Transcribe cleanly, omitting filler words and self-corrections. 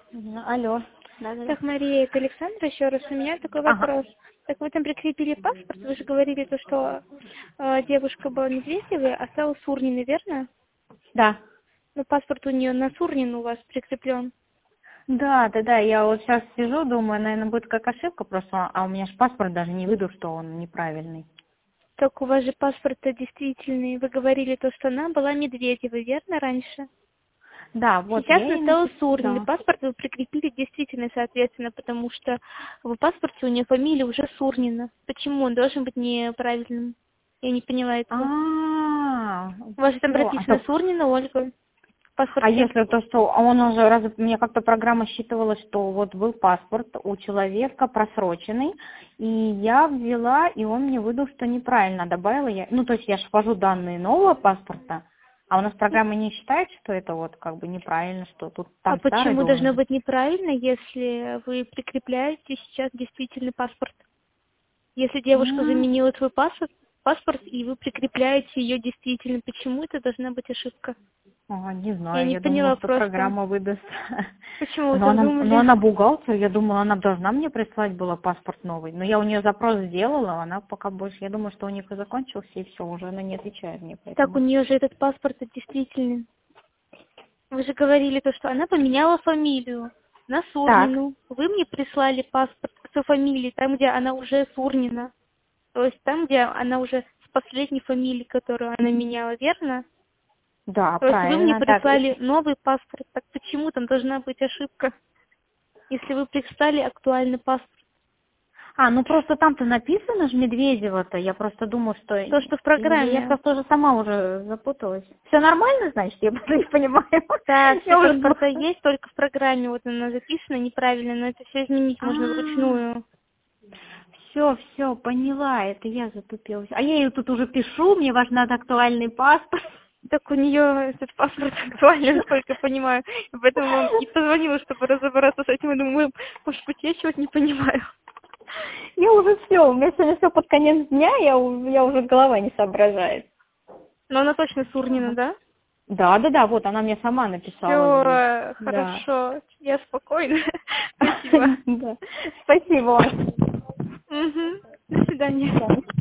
Алло. Да. Так, Мария, это Александра, еще раз у меня такой Ага. вопрос. Так вы там прикрепили паспорт, вы же говорили то, что девушка была Медведевой, а стала Сурниной, верно? Да. Но паспорт у нее на Сурнину у вас прикреплен. Да, я вот сейчас сижу, думаю, наверное, будет как ошибка просто, а у меня же паспорт даже не выйду, что он неправильный. Так у вас же паспорт действительный. Вы говорили то, что она была Медведевой, верно, раньше? Да, вот Сейчас я она и стала Сурниной. написала. Паспорт вы прикрепили действительно, соответственно, потому что в паспорте у нее фамилия уже Сурнина. Почему он должен быть неправильным? Я не поняла этого. У вас же там Все. прописано Сурнина Ольга в А паспорте. если то, что он уже раз, мне как-то программа считывала, что вот был паспорт у человека просроченный, и я взяла, и он мне выдал, что неправильно добавила я. Ну, то есть я же ввожу данные нового паспорта, а у нас программа не считает, что это вот как бы неправильно, что тут А там старый почему должен должно быть. быть неправильно, если вы прикрепляете сейчас действительный паспорт? Если девушка М, заменила твой паспорт, и вы прикрепляете ее действительно, почему это должна быть ошибка? Не Я знаю, не я думала, поняла что просто. программа выдаст. Почему вы Но так она, но думали? она бухгалтер, я думала, она должна мне прислать была паспорт новый. Но я у нее запрос сделала, она пока больше, я думаю, что у них и закончился, и все, уже она не отвечает мне, Так у поэтому. нее же этот паспорт действительный. Вы же говорили то, что она поменяла фамилию на Так, Сурнину. Вы мне прислали паспорт с фамилией, там, где она уже Сурнина. То есть там, где она уже с последней фамилией, которую она меняла, верно? да, То есть вы мне правильно. Так, прислали новый паспорт. Так почему там должна быть ошибка, если вы прислали актуальный паспорт? ну просто там-то написано же Медведева-то, я просто думаю, что... То, что в Я программе. сейчас тоже сама уже запуталась. Все нормально, значит, я просто не понимаю. Да, все Я уже... паспорта есть, только в программе вот она записана неправильно, но это все изменить можно вручную. Все, поняла, это я затупилась. А я ее тут уже пишу, мне важен актуальный паспорт. Так у нее этот паспорт актуальный, насколько я понимаю. И поэтому вам и позвонила, чтобы разобраться с этим. Я думаю, может быть, я чего-то не понимаю. Я уже все, у меня сегодня все под конец дня, я уже голова не соображает. Но она точно Сурнина, да? Да, вот она мне сама написала здесь. Все, Да. хорошо. Я спокойна. Спасибо. Да. Спасибо. Угу. До свидания. Да.